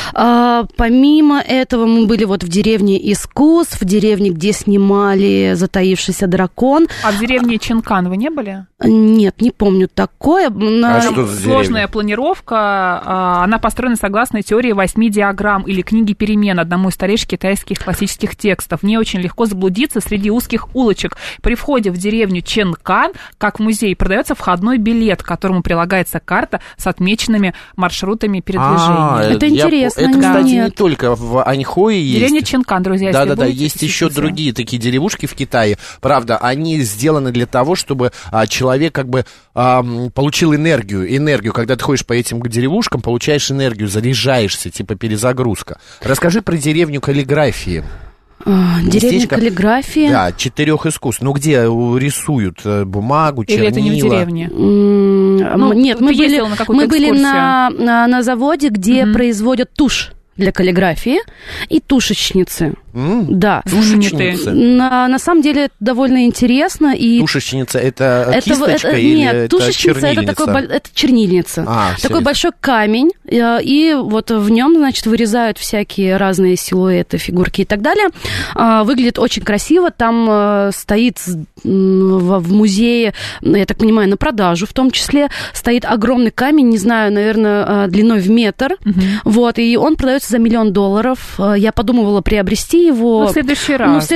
Помимо этого мы были вот в деревне Искус, в деревне, где снимали «Затаившийся дракон».
А в деревне Чинкан вы не были?
Нет, не помню такое.
Что за
сложная планировка, она построена согласно теории 8 диаграмм или книги перемен, одному из старейших китайских классических текстов. В ней очень легко заблудиться среди узких улочек. При входе в деревню Чинкан, как в музей, продается входной билет. велосипед, к которому прилагается карта с отмеченными маршрутами передвижения.
Это интересно.
Это, кстати, не только в Аньхое есть.
Деревня Чинкан, друзья, если
Да,
будете,
есть еще другие такие деревушки в Китае. Правда, они сделаны для того, чтобы человек как бы получил энергию. Когда ты ходишь по этим деревушкам, получаешь энергию, заряжаешься, типа перезагрузка. Расскажи про деревню каллиграфии.
Деревня каллиграфии.
Да, 4 искусств. Ну, где рисуют бумагу, чернила.
Или это не в деревне?
Нет, мы были на заводе, где производят тушь для каллиграфии и тушечницы. Да.
Тушечницы?
На самом деле это довольно интересно. И
тушечница это кисточка или
нет,
это
тушечница
чернильница?
Это чернильница. Такой большой камень, и вот в нем, значит, вырезают всякие разные силуэты, фигурки и так далее. Выглядит очень красиво. Там стоит в музее, я так понимаю, на продажу в том числе, стоит огромный камень, не знаю, наверное, длиной в метр. Вот, и он продается за $1 миллион. Я подумывала приобрести его.
В следующий раз.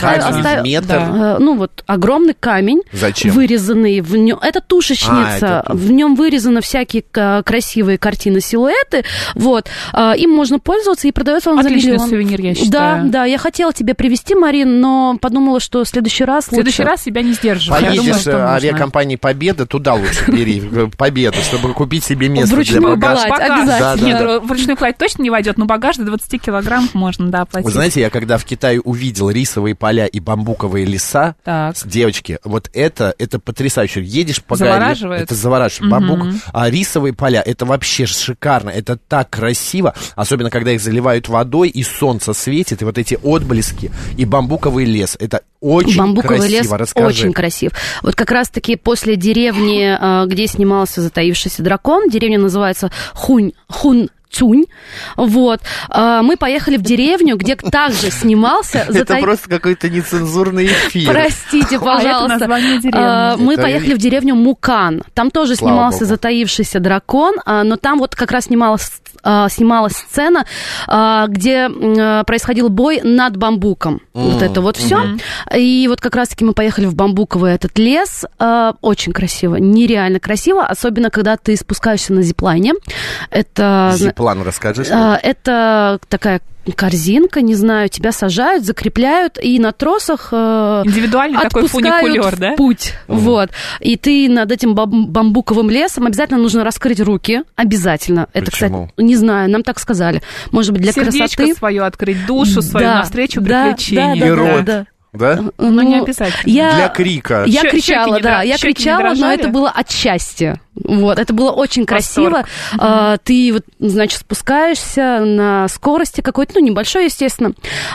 Огромный камень.
Зачем?
Вырезанный в нем. Это тушечница. В нем вырезаны всякие красивые картины, силуэты. Вот. Им можно пользоваться, и продается он за $1 миллион.
Отличный сувенир, я считаю.
Да, я хотела тебе привезти, Марин, но подумала, что в следующий раз
себя не сдерживай.
Поедешь авиакомпании «Победа», туда лучше бери «Победу», чтобы купить себе место для багажа.
Багаж. Нет, вручную кладь точно не войдет, но багаж до 20 килограмм можно, да, оплатить.
Вы знаете, я когда в Китае увидел рисовые поля и бамбуковые леса, девочки, вот это потрясающе. Едешь по горе, это завораживает. Бамбук, а рисовые поля, это вообще шикарно, это так красиво, особенно когда их заливают водой, и солнце светит, и вот эти отблески, и бамбуковый лес, это очень красиво. Лес расскажи.
Очень красив. Вот как раз-таки после деревни, где снимался «Затаившийся дракон», деревня называется Хунцюнь. Вот. Мы поехали в деревню, где также снимался...
Это просто какой-то нецензурный эфир.
Простите, пожалуйста.
Это название деревни.
Мы поехали в деревню Мукан. Там тоже снимался «Затаившийся дракон», но там вот как раз снималась сцена, где происходил бой над бамбуком. Вот это вот все. И вот как раз-таки мы поехали в бамбуковый этот лес. Очень красиво, нереально красиво, особенно когда ты спускаешься на зиплайне.
Зиплайн, расскажи.
Это такая корзинка, не знаю, тебя сажают, закрепляют и на тросах
индивидуальный такой фуникулер,
в путь. Вот. И ты над этим бамбуковым лесом обязательно нужно раскрыть руки. Обязательно. Это,
почему?
Кстати, не знаю, нам так сказали. Может быть, для
сердечко
красоты.
свое открыть, душу свою навстречу приключению.
Да?
Ну, не обязательно.
Для крика.
Я кричала, но это было от счастья. Вот, это было очень красиво. Ты, вот, значит, спускаешься на скорости какой-то, небольшой, естественно,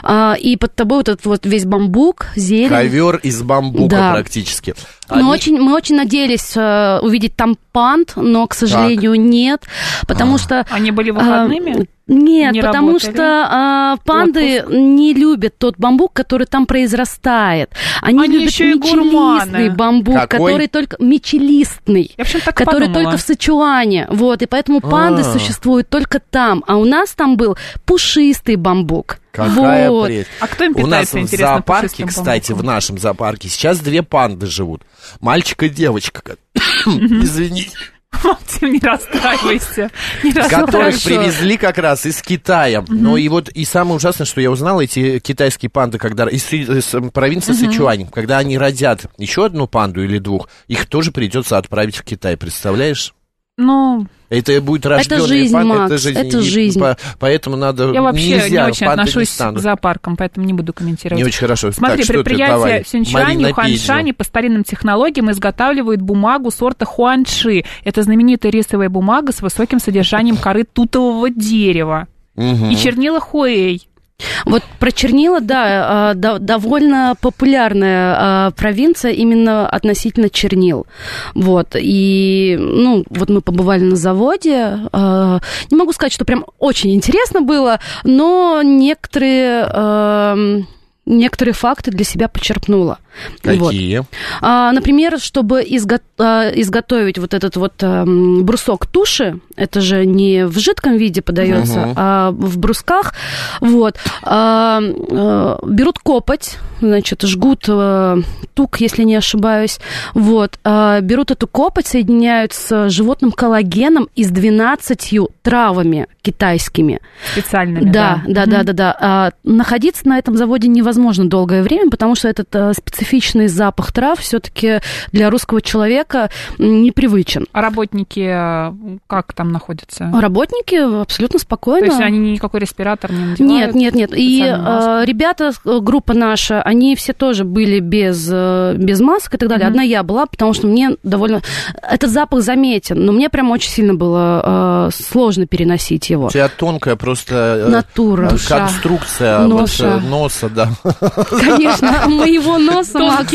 и под тобой вот этот вот весь бамбук, зелень.
Ковер из бамбука практически.
Мы очень надеялись увидеть там панд, но, к сожалению, нет, потому что...
Они были выходными?
Нет, потому что панды не любят тот бамбук, который там произрастает. Они любят мечелистный бамбук, который только мечелистный, который только в Сычуане. Вот, и поэтому панды существуют только там. А у нас там был пушистый бамбук.
Какая прелесть.
А кто им питается, интересно,
у нас в зоопарке, кстати, в нашем зоопарке сейчас 2 панды живут. Мальчик и девочка. Извините.
Не расстраивайся.
Которых привезли как раз из Китая. Ну и самое ужасное, что я узнал, эти китайские панды, когда из провинции Сычуань, когда они родят еще одну панду или 2, их тоже придется отправить в Китай, представляешь?
Ну...
Это будет рожденная
жизнь,
панда,
Макс, это жизнь.
Поэтому надо...
Я вообще
нельзя,
не очень отношусь к зоопаркам, поэтому не буду комментировать.
Не очень хорошо.
Смотри, предприятие в Синьчжуане, Уханьшане по старинным технологиям изготавливает бумагу сорта хуанши. Это знаменитая рисовая бумага с высоким содержанием коры тутового дерева. И чернила хуэй.
Вот про чернила, да, довольно популярная провинция именно относительно чернил. Вот, и, вот мы побывали на заводе. Не могу сказать, что прям очень интересно было, но некоторые факты для себя почерпнула.
Какие?
Вот. Например, чтобы изготовить вот этот вот брусок туши, это же не в жидком виде подается, а в брусках, вот, берут копоть, значит, жгут тук, если не ошибаюсь, вот, берут эту копоть, соединяют с животным коллагеном и с 12 травами китайскими.
Специальными,
да. Находиться на этом заводе невозможно долгое время, потому что этот специфичный запах трав все-таки для русского человека непривычен.
А работники как там находятся?
Работники абсолютно спокойно.
То есть они никакой респиратор не надевают?
Нет. И ребята, группа наша, они все тоже были без масок и так далее. Одна я была, потому что мне довольно... Этот запах заметен, но мне прям очень сильно было сложно переносить его.
У тебя тонкая просто...
натура.
Конструкция носа, да.
Конечно, моего носа, Макс.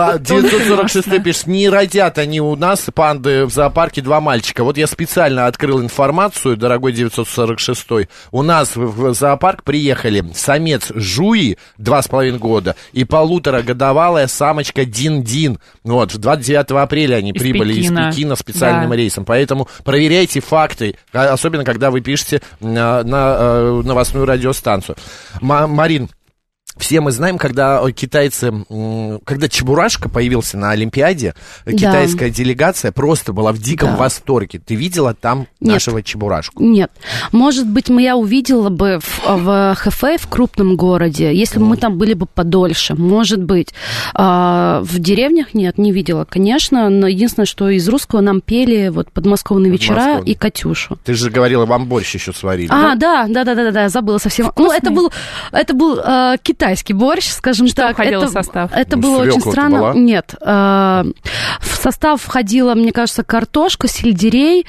946 пишет, не родят они у нас, панды, в зоопарке 2 мальчика. Вот я специально открыл информацию, дорогой 946. У нас в зоопарк приехали самец Жуи, 2,5 года, и 1,5-годовалая самочка Дин-Дин. Вот, 29 апреля они прибыли из Пекина специальным рейсом. Поэтому проверяйте факты, особенно когда вы пишете на новостную радиостанцию. Марин, все мы знаем, когда китайцы, когда Чебурашка появился на Олимпиаде, китайская делегация просто была в диком восторге. Ты видела там нашего Чебурашку?
Нет. Может быть, я увидела бы в Хэфэй, в крупном городе, если бы мы там были бы подольше. Может быть. В деревнях нет, не видела, конечно. Но единственное, что из русского нам пели вот «Подмосковные вечера» и «Катюшу».
Ты же говорила, вам борщ еще сварили.
Да, забыла совсем. Ну, это был китайский борщ, скажем так.
Что входило в состав?
Это было очень странно. Была? Нет. В состав входила, мне кажется, картошка, сельдерей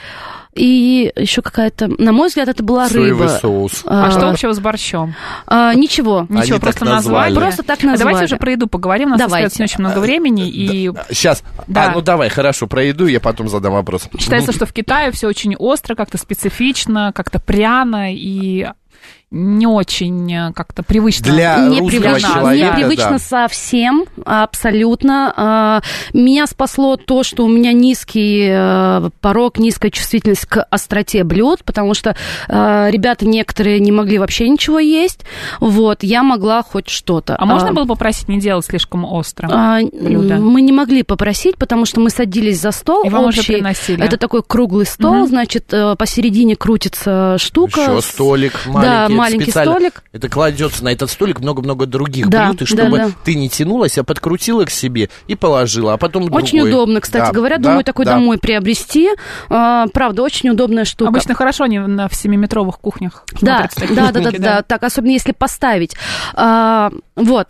и еще какая-то... На мой взгляд, это была рыба.
Соевый соус.
А что общего с борщом?
Ничего.
Ничего, просто назвали.
Просто так назвали.
Давайте уже про еду поговорим. У нас остается не очень много времени. И...
Сейчас. Да. Давай, хорошо, про еду, я потом задам вопрос.
Считается, что в Китае все очень остро, как-то специфично, как-то пряно и... не очень как-то привычно.
Для русского человека,
непривычно совсем, абсолютно. Меня спасло то, что у меня низкий порог, низкая чувствительность к остроте блюд, потому что ребята некоторые не могли вообще ничего есть. Вот, я могла хоть что-то.
А можно было попросить не делать слишком острым блюдо?
Мы не могли попросить, потому что мы садились за стол
и вам
общий.
Уже приносили.
Это такой круглый стол, значит, посередине крутится штука.
Еще столик маленький.
Да, маленький столик.
Это кладется на этот столик много-много других блюд, и чтобы ты не тянулась, а подкрутила к себе и положила, а потом другой.
Очень удобно, кстати говоря. Думаю, такой домой приобрести. Правда, очень удобная штука.
Обычно хорошо они в 7-метровых кухнях.
Да. Так, особенно если поставить. Вот.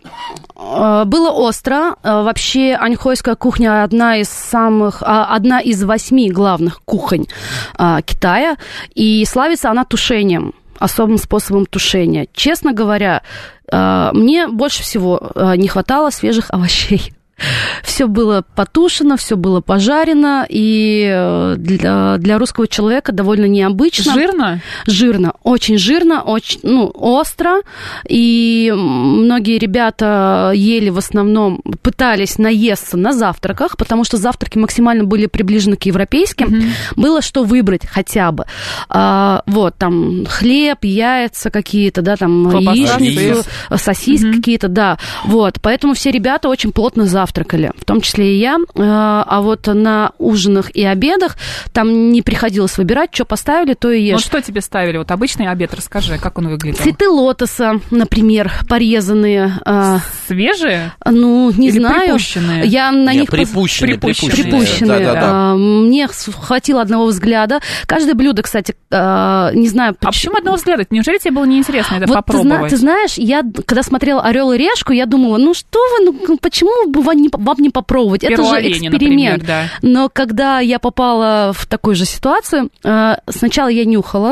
Было остро. Вообще, аньхойская кухня одна из 8 главных кухонь Китая, и славится она тушением, особым способом тушения. Честно говоря, мне больше всего не хватало свежих овощей. Все было потушено, все было пожарено, и для русского человека довольно необычно.
Жирно?
Жирно, очень остро, и многие ребята ели в основном, пытались наесться на завтраках, потому что завтраки максимально были приближены к европейским, было что выбрать хотя бы. Вот, там хлеб, яйца какие-то, да, там яичницу, сосиски какие-то, да, вот, поэтому все ребята очень плотно завтракали, в том числе и я, а вот на ужинах и обедах там не приходилось выбирать, что поставили, то и ешь.
Ну, что тебе ставили? Вот обычный обед, расскажи, как он выглядел?
Цветы лотоса, например, порезанные.
Свежие?
Ну, не
или
знаю.
Припущенные?
Я на них
припущенные.
Да. Мне хватило одного взгляда. Каждое блюдо, кстати, не знаю...
А почему одного взгляда? Неужели тебе было неинтересно это вот попробовать?
Ты знаешь, я, когда смотрела «Орел и решку», я думала, почему бы вам не попробовать? Это же эксперимент.
Например, да.
Но когда я попала в такую же ситуацию, сначала я нюхала,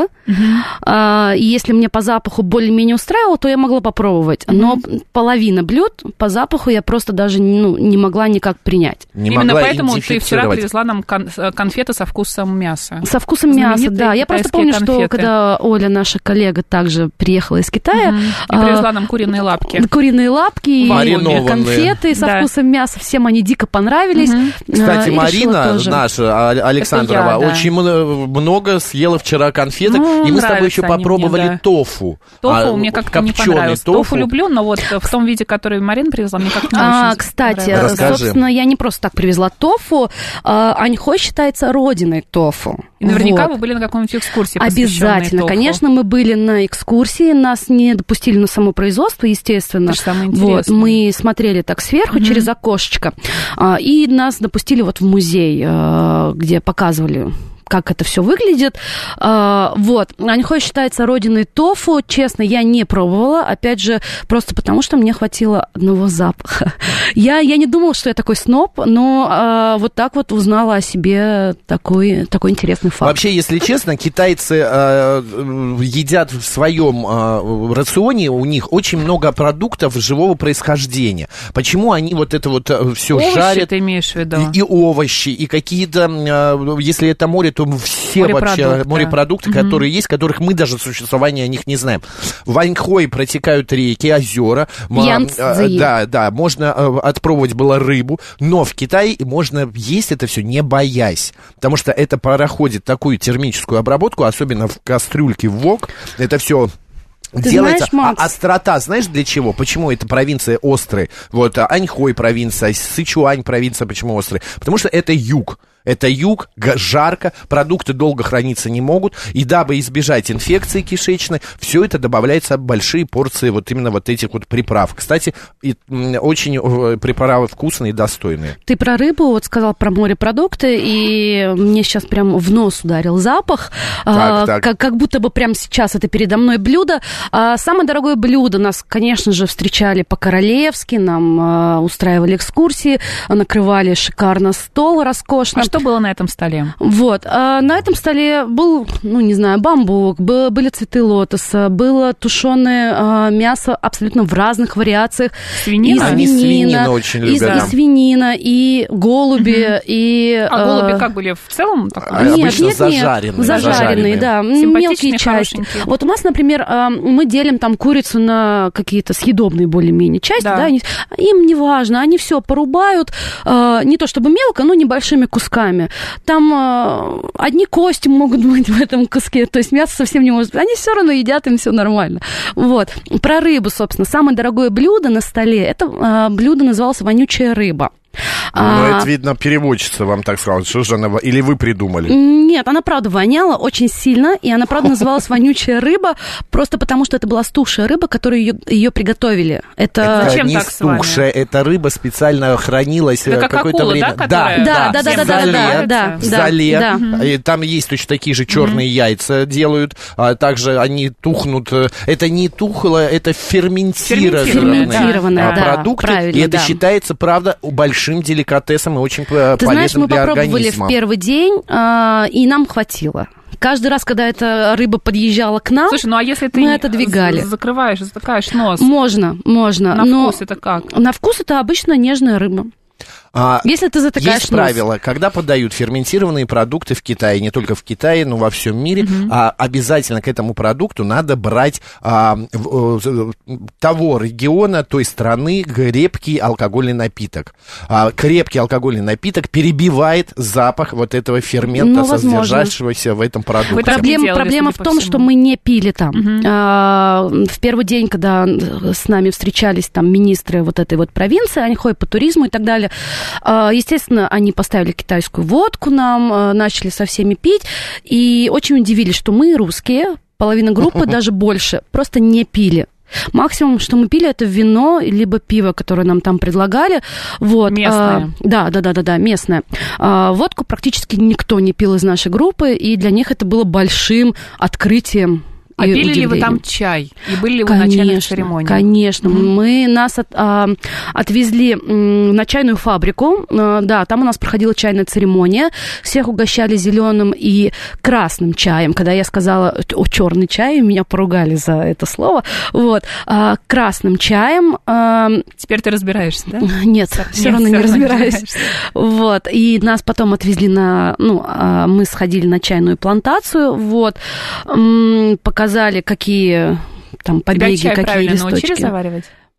и если мне по запаху более-менее устраивало, то я могла попробовать. Но половина блюд по запаху я просто даже не могла никак принять.
Именно поэтому ты вчера привезла нам конфеты со вкусом мяса.
Со вкусом мяса, да. Я просто помню, что когда Оля, наша коллега, также приехала из Китая...
И привезла нам куриные лапки.
Куриные лапки и конфеты со вкусом мяса. мясо, всем они дико понравились.
Кстати, Марина наша, Александрова, очень много съела вчера конфеток, и мы с тобой еще попробовали тофу.
Тофу мне как-то не понравилось. Тофу люблю, но вот в том виде, который Марина привезла, мне как-то не очень
кстати, собственно, я не просто так привезла тофу. Аньхой считается родиной тофу.
И наверняка вы были на какой-нибудь экскурсии,
обязательно,
тофу.
Конечно, мы были на экскурсии, нас не допустили на само производство, естественно.
Это самое интересное.
Вот, мы смотрели так сверху через окошечко, и нас допустили вот в музей, где показывали, как это все выглядит. Вот. Аньхой считается родиной тофу. Честно, я не пробовала. Опять же, просто потому, что мне хватило одного запаха. Я не думала, что я такой сноб, но вот так вот узнала о себе такой интересный факт.
Вообще, если честно, китайцы едят в своем рационе, у них очень много продуктов живого происхождения. Почему они вот это вот все жарят?
Овощи ты имеешь в виду?
И овощи, и какие-то, если это море, то все вообще морепродукты, которые есть, которых мы даже существования о них не знаем. В Аньхой протекают реки, озера. Да, можно отпробовать было рыбу, но в Китае можно есть это все не боясь, потому что это проходит такую термическую обработку, особенно в кастрюльке в вок. Это все делается.
Знаешь,
острота, знаешь, для чего? Почему это провинция острые? Вот Аньхой провинция, Сычуань провинция, почему острые? Потому что это юг. Это юг, жарко, продукты долго храниться не могут, и дабы избежать инфекции кишечной, все это добавляется в большие порции вот именно вот этих вот приправ. Кстати, очень приправы вкусные и достойные.
Ты про рыбу вот сказал, про морепродукты, и мне сейчас прям в нос ударил запах, как будто бы прямо сейчас это передо мной блюдо. Самое дорогое блюдо нас, конечно же, встречали по-королевски, нам устраивали экскурсии, накрывали шикарно стол роскошно.
Что было на этом столе?
Вот, на этом столе был, бамбук, были цветы лотоса, было тушеное мясо абсолютно в разных вариациях.
Свинина?
Они свинину очень любят.
И свинина, и голуби, и...
А голуби как были? В целом?
Обычно зажаренные.
Зажаренные, да, мелкие части. Вот у нас, например, мы делим там курицу на какие-то съедобные более-менее части, да, им не важно, они все порубают, не то чтобы мелко, но небольшими кусками. Там одни кости могут быть в этом куске, то есть мясо совсем не может быть. Они все равно едят, им все нормально. Вот. Про рыбу, собственно. Самое дорогое блюдо на столе, это блюдо называлось «вонючая рыба».
Это, видно, переводчица вам так сказала. Что же она... Или вы придумали?
Нет, она, правда, воняла очень сильно, и она, правда, называлась «вонючая рыба», просто потому что это была стухшая рыба, которую ее приготовили.
Это не стухшая, эта рыба специально хранилась какое-то время.
Да.
В зале. Там есть точно такие же черные яйца делают, а также они тухнут. Это не тухло, это ферментированные продукты, и это считается, правда, большим деликатесом и очень полезным для организма.
Ты знаешь, мы попробовали в первый день, и нам хватило. Каждый раз, когда эта рыба подъезжала к нам,
слушай, а если ты
отодвигали.
затыкаешь нос?
Можно.
На вкус это как?
На вкус это обычно нежная рыба. Если ты затыкаешь
есть правило, когда подают ферментированные продукты в Китае, не только в Китае, но во всем мире, обязательно к этому продукту надо брать того региона, той страны крепкий алкогольный напиток. Крепкий алкогольный напиток перебивает запах вот этого фермента, содержащегося в этом продукте.
Проблема в том, что мы не пили там. В первый день, когда с нами встречались там министры вот этой вот провинции, Аньхой по туризму и так далее, естественно, они поставили китайскую водку нам, начали со всеми пить, и очень удивились, что мы, русские, половина группы, даже больше, просто не пили. Максимум, что мы пили, это вино, либо пиво, которое нам там предлагали. Вот.
Местное.
Да, местное. Водку практически никто не пил из нашей группы, и для них это было большим открытием.
А пили ли вы там чай? И были ли вы на начальной церемонии?
Конечно. Нас отвезли на чайную фабрику. Да, там у нас проходила чайная церемония. Всех угощали зеленым и красным чаем. Когда я сказала черный чай, меня поругали за это слово. Вот. Красным чаем.
Теперь ты разбираешься, да?
Нет, все равно не разбираюсь. Вот. И нас потом отвезли мы сходили на чайную плантацию. Вот. Показали, какие там побеги, какие листочки.
Научили заваривать?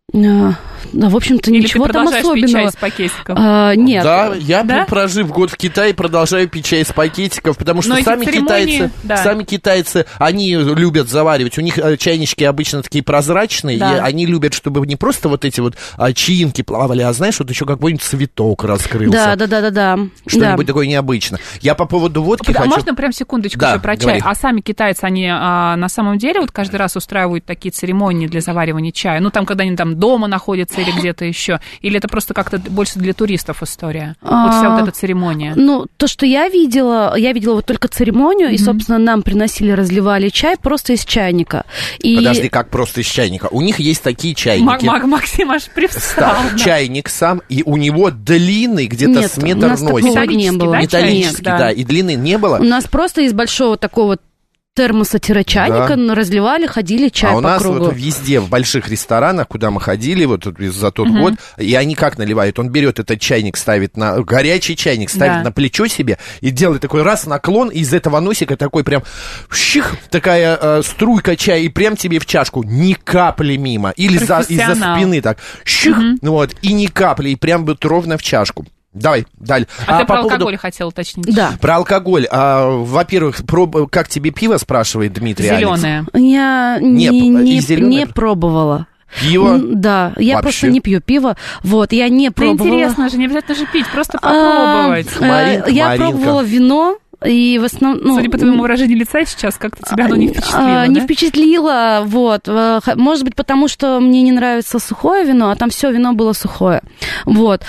в общем-то,
или
ничего
ты
там
продолжаешь
особенного.
пить чай из пакетиков?
Нет.
Да, я,
Да?
прожив год в Китае, продолжаю пить чай из пакетиков, потому что
Но эти церемонии,
сами китайцы, они любят заваривать. У них чайнички обычно такие прозрачные,
Да.
и они любят, чтобы не просто вот эти вот чаинки плавали, а знаешь, вот еще какой-нибудь цветок раскрылся.
Да.
Что-нибудь такое необычное. Я по поводу водки хочу...
Можно прям секундочку
Да,
еще про
говори.
чай? А сами китайцы, они на самом деле вот каждый раз устраивают такие церемонии для заваривания чая? Ну, там, когда они там дома находятся или где-то еще? Или это просто как-то больше для туристов история? Вот вся вот эта церемония.
Ну, то, что я видела вот только церемонию, и, собственно, нам приносили, разливали чай просто из чайника. И...
Подожди, как просто из чайника? У них есть такие чайники.
Максим аж привстал.
Да, чайник сам, и у него длинный, где-то
Нет,
с метр
у нас
носит.
такого не было.
Да,
Металлический,
чайник,
да, и длины не было.
У нас просто из большого такого термоса-чайника разливали, ходили чай
а у
по
нас
кругу.
вот везде, в больших ресторанах, куда мы ходили вот за тот год, и они как наливают? Он берет этот чайник, ставит на... Горячий чайник ставит на плечо себе и делает такой раз наклон, и из этого носика такой прям щих, такая струйка чая, и прям тебе в чашку. Ни капли мимо. Или из-за спины так. Щих, вот, и ни капли, и прям вот ровно в чашку. Давай, далее.
А ты
по
про
поводу...
алкоголь хотел уточнить?
Да.
Про алкоголь. Во-первых, как тебе пиво, спрашивает Дмитрий Алекс.
Зеленое.
Я не пробовала.
Пиво?
Да, я
Вообще?
просто не пью пиво. Вот, я не
Да
пробовала.
интересно же, не обязательно же пить, просто попробовать.
Я пробовала вино. И в основном...
Судя по твоему выражению лица сейчас, как-то тебя оно не впечатлило,
Не впечатлило, вот. Может быть, потому что мне не нравится сухое вино, а там все вино было сухое. Вот.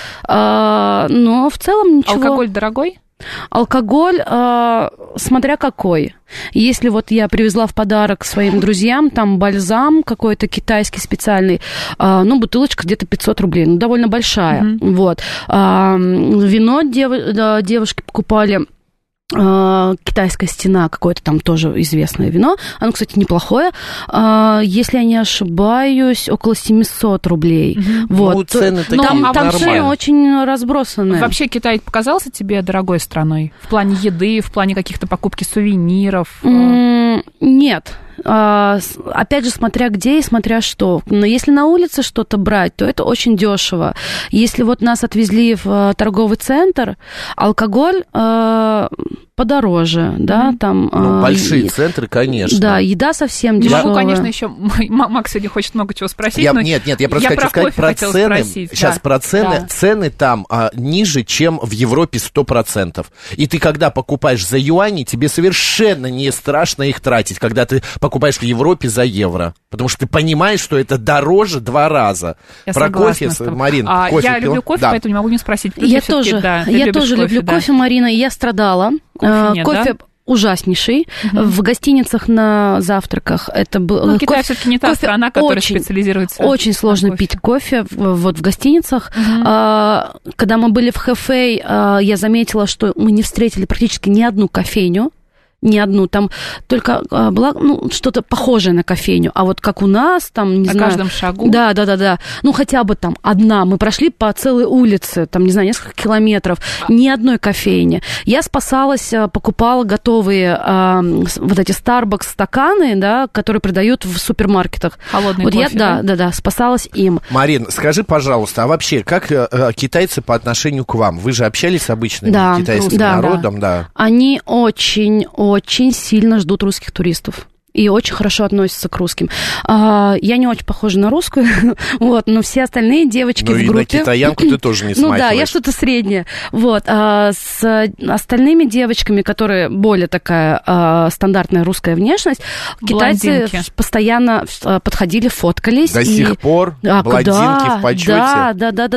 Но в целом ничего...
Алкоголь дорогой?
Алкоголь, смотря какой. Если вот я привезла в подарок своим друзьям, там бальзам какой-то китайский специальный, бутылочка где-то 500 рублей, довольно большая. Вот. Вино девушки покупали... Китайская стена, какое-то там тоже известное вино. Оно, кстати, неплохое. Если я не ошибаюсь, около 700 рублей. Вот.
Ну, цены такие
там цены очень разбросанные.
Вообще Китай показался тебе дорогой страной? В плане еды, в плане каких-то покупки сувениров?
Нет. Опять же, смотря где и смотря что. Но если на улице что-то брать, то это очень дешево. Если вот нас отвезли в торговый центр, алкоголь подороже, да, там...
большие центры, конечно.
Да, еда совсем
Не
дешевая.
могу, конечно, еще... Макс сегодня хочет много чего спросить, но...
Нет, я просто хочу сказать про цены. Сейчас про цены.
Да.
Цены там ниже, чем в Европе 100%. И ты, когда покупаешь за юани, тебе совершенно не страшно их тратить, когда ты покупаешь в Европе за евро. Потому что ты понимаешь, что это дороже 2 раза.
Я
про
согласна
кофе,
с тобой.
Марин, кофе
я
пил?
люблю кофе,
Да.
поэтому не могу не спросить.
Я тоже люблю кофе, Марина, и я страдала. Кофе ужаснейший. В гостиницах на завтраках это был...
Ну, Китай все-таки не та страна, которая специализируется.
Очень сложно пить кофе вот в гостиницах. Когда мы были в Хэфэй, я заметила, что мы не встретили практически ни одну кофейню. Ни одну, там только была что-то похожее на кофейню. А вот как у нас, там, не знаю...
На каждом шагу?
Да. Ну, хотя бы там одна. Мы прошли по целой улице, там, не знаю, несколько километров. Ни одной кофейни. Я спасалась, покупала готовые вот эти Starbucks стаканы, да, которые продают в супермаркетах.
Холодный
вот
кофе,
да, спасалась им.
Марин, скажи, пожалуйста, а вообще, как китайцы по отношению к вам? Вы же общались с обычным китайским народом? Да.
Они очень сильно ждут русских туристов. И очень хорошо относятся к русским. Я не очень похожа на русскую, вот, но все остальные девочки в группе...
Ну и на китаянку ты тоже не смахиваешь.
Ну да, я что-то среднее. Вот. С остальными девочками, которые более такая стандартная русская внешность, китайцы постоянно подходили, фоткались.
До сих пор блондинки в почете.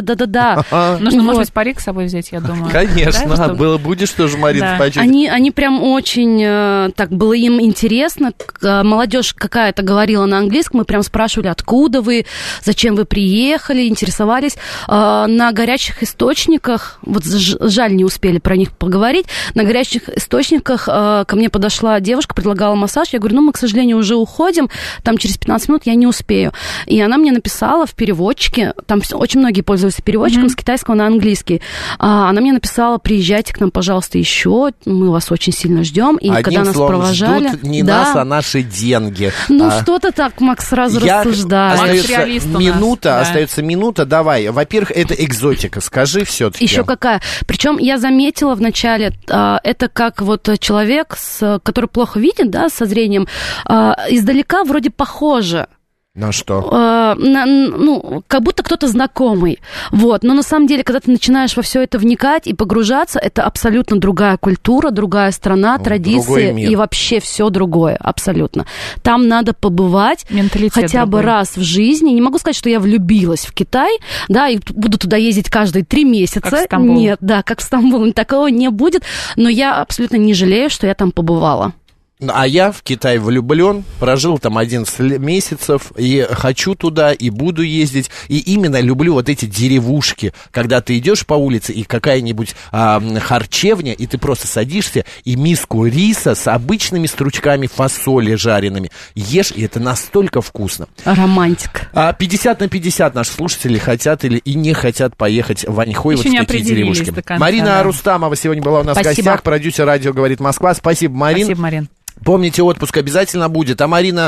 Да.
Нужно, может быть, парик с собой взять, я думаю.
Конечно, будешь тоже, Марин, в почете.
Они прям очень... Так было им интересно. Молодежь какая-то говорила на английском, мы прям спрашивали, откуда вы, зачем вы приехали, интересовались. На горячих источниках, вот жаль, не успели про них поговорить, на горячих источниках ко мне подошла девушка, предлагала массаж, я говорю, мы, к сожалению, уже уходим, там через 15 минут я не успею. И она мне написала в переводчике, там очень многие пользуются переводчиком с китайского на английский, она мне написала, приезжайте к нам, пожалуйста, еще, мы вас очень сильно ждем. И
одним
когда нас
словом,
провожали...
ждут не нас, а наши наши деньги.
Ну, что-то так, Макс, сразу рассуждает.
Остается минута. Давай. Во-первых, это экзотика. Скажи все-таки.
Еще какая? Причем я заметила вначале, это как вот человек, который плохо видит, да, со зрением, издалека вроде похоже.
На что?
Как будто кто-то знакомый. Вот. Но на самом деле, когда ты начинаешь во все это вникать и погружаться, это абсолютно другая культура, другая страна, традиции и вообще все другое. Абсолютно. Там надо побывать хотя бы раз в жизни. Не могу сказать, что я влюбилась в Китай, да, и буду туда ездить каждые 3 месяца.
Как в Стамбул.
Нет, да, как в Стамбул. Такого не будет. Но я абсолютно не жалею, что я там побывала.
А я в Китай влюблен, прожил там 11 месяцев, и хочу туда, и буду ездить. И именно люблю вот эти деревушки, когда ты идешь по улице, и какая-нибудь харчевня, и ты просто садишься, и миску риса с обычными стручками фасоли жареными ешь, и это настолько вкусно.
Романтик.
50/50 наши слушатели хотят или и не хотят поехать в Аньхой, вот в такие деревушки.
Марина
Рустамова сегодня была у нас в гостях, продюсер радио «Говорит Москва». Спасибо, Марин.
Спасибо, Марин.
Помните, отпуск обязательно будет. А Марина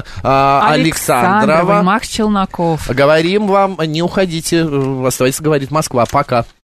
Александрова,
Макс Челноков.
говорим вам, не уходите, оставайтесь, говорит Москва. Пока.